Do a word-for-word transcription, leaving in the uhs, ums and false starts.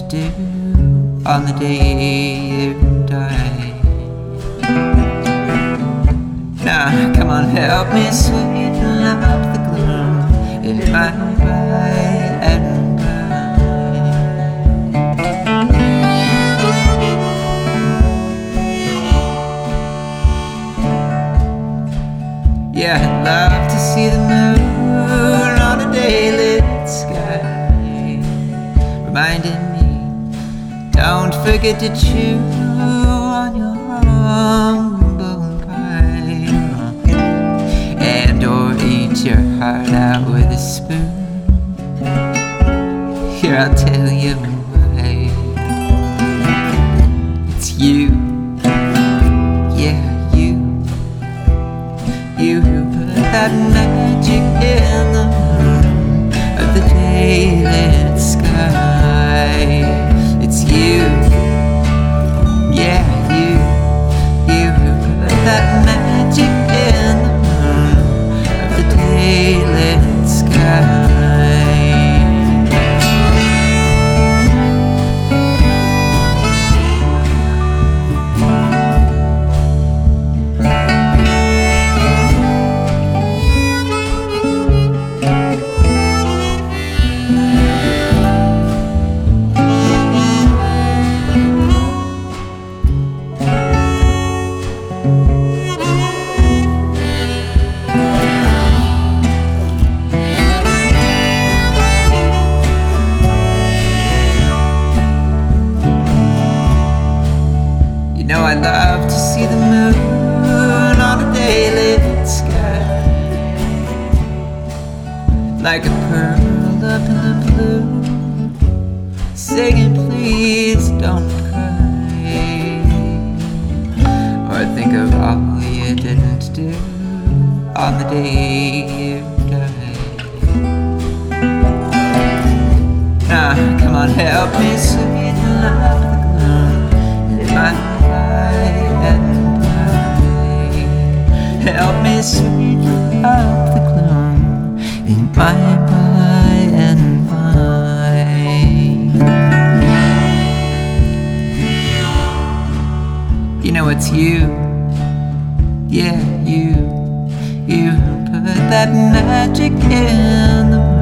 didn't do on the day you died. Now come on, help me sweeten up the gloom in my by and by. Yeah, I'd love to see the moon on a day-lit sky, reminding me, don't forget to chew on your humble pie, and or eat your heart out with a spoon. Here, I'll tell you why. It's you, yeah, you, you who put that magic in the room of the day-lit sky. It's you, yeah, you, you who put that magic in the room of the day-lit sky. You know I love to see the moon on a day-lit sky, like a pearl up in the blue, singing please don't cry, or think of all you didn't do on the day you died. Now come on, help me sweeten up the gloom in my and by. Help me sweeten up the gloom in my by and by. You know it's you, yeah, you, you who put that magic in the